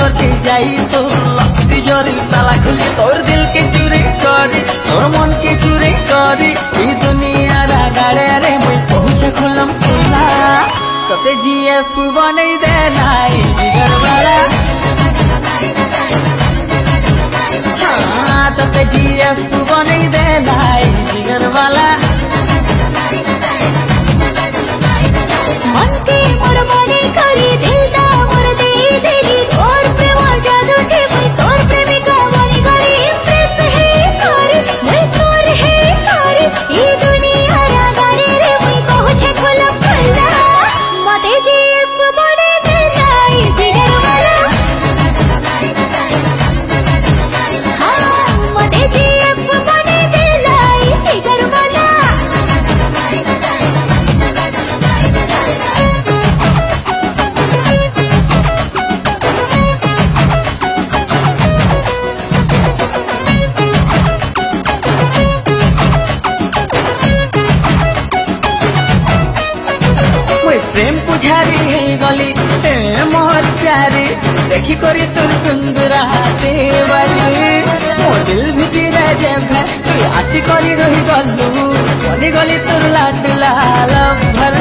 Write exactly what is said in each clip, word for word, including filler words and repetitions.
करके जाई तो लक्ति जोरी ताला खुली तोर दिल के चुरी करी तोर मन के चुरी करी ई दुनिया रा गाड़े रे मुई पहुंचे खुलम खुला तते जीएफ बनई दे लाई जिगर वाला हाँ तते जीएफ बनई दे लाई जिगर वाला मन के मोर मने करी दिल दा मोर दे देली तोर प्रेम जादू के मैं तोर प्रेमिका बनी गई इम्प्रेस है करी मैं तोर है करी ये दुनिया रा गाड़ी रे मैं पहुंचे खुला खुला मते जीएफ बने दे लाई जिगर वाला हाँ मते जीएफ बने दे लाई जिगर वाला प्रेम पुझारी है गली हे मोर प्यारी देखी करी तुर सुंदर हाथे वाली मो दिल भितर जेब तू आसी करी रही गलू बनी गली तुर लाड लाल भर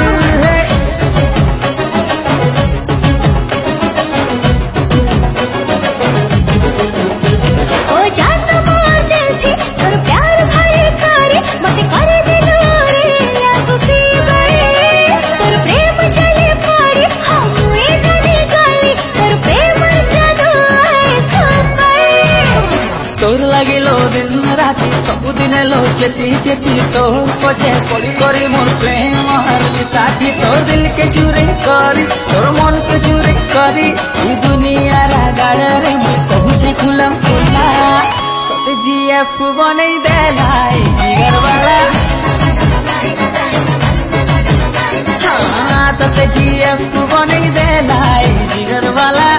ओ जात मोर दिल थी तोर प्यार भरे करे मत कर दिलो रे अब पी गए तोर प्रेम चले पड़े हम ए जाने गली तोर प्रेम जादू आए सुन गए तोर लगे लो दिन राति सब दिन लो चेती चेती तोर पछे पड़ी करी मोर प्रेम हरली साथी तोर दिल के चुरी करी तोर मन के चुरी करी ई दुनिया रा गाड़े रे मुई पहुंचे खुलम खुला तते जीएफ बनई दे लाई जिगर वाला हाँ तते जीएफ बनई दे लाई जिगर वाला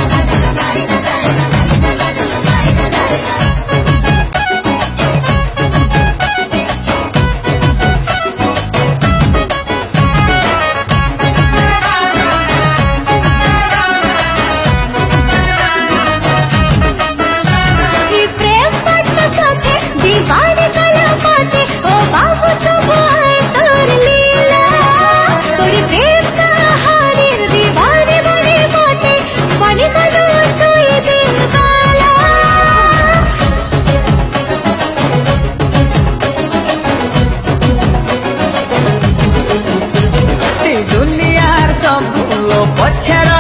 ई प्रेम पट सके दीवाने कला पाते ओ बाबू सब आए तोर लीला तोर प्रेम कहानी दीवाने बने पाते बने कलो तू ये दिल वाला दुनियार सब पछे